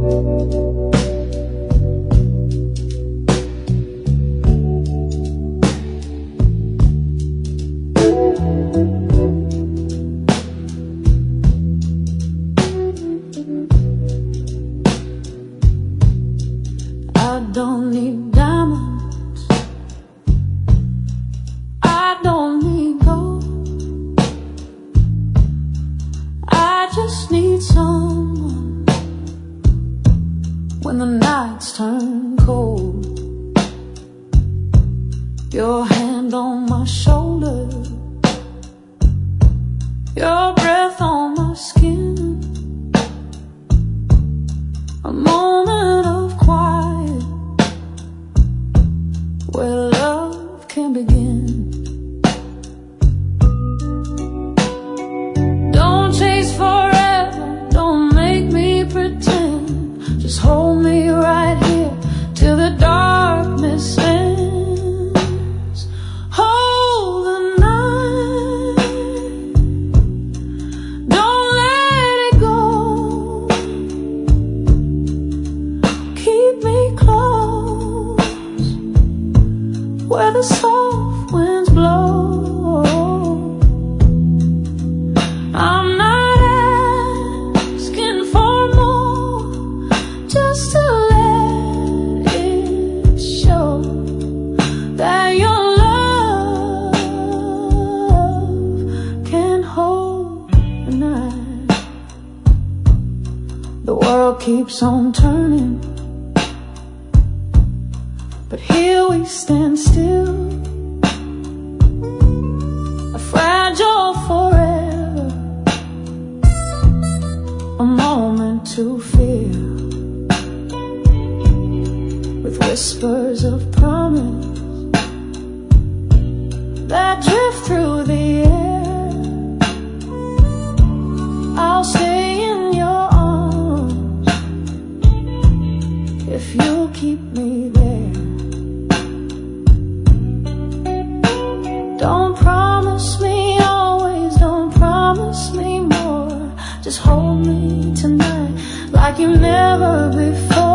I don't need diamonds, I don't need gold, I just need someone when the nights turn cold. Your hand on my shoulder, your breath on my skin, a moment of quiet where love can begin. Don't chase forever, don't make me pretend, just hold me right here till the darkness ends. Hold the night, don't let it go, keep me close where the soft winds blow. I'm not asking for more, just to let it show that your love can hold the night. The world keeps on turning, but here we stand still, a fragile forever, a moment to feel, with whispers of promise that drift through the air. I'll stay in your arms if you'll keep me there. Don't promise me always, don't promise me more, just hold me tonight like you never before.